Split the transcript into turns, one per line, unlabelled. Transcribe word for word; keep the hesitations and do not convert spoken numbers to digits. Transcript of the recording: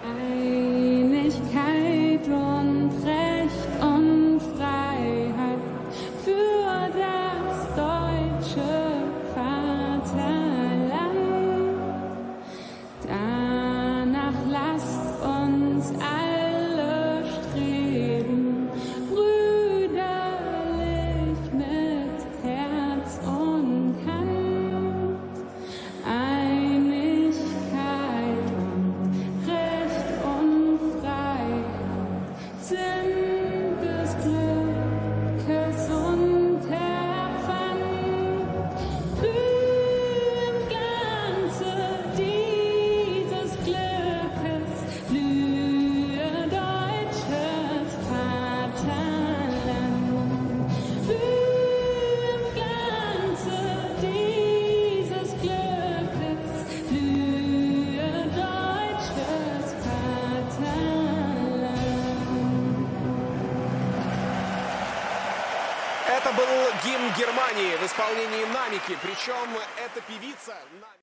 Einigkeit und Recht und Freiheit für das deutsche Vaterland. Danach lasst uns alle streben, brüderlich mit Herz und Hand. Einigkeit und Recht und Freiheit sind des Glückes und der Pfand. Blühe im Glanze dieses Glückes, blühe deutsches Vaterland. Blühe im Glanze dieses Glückes, blühe deutsches Vaterland.
Это был гимн Германии в исполнении Намики. Причем эта певица...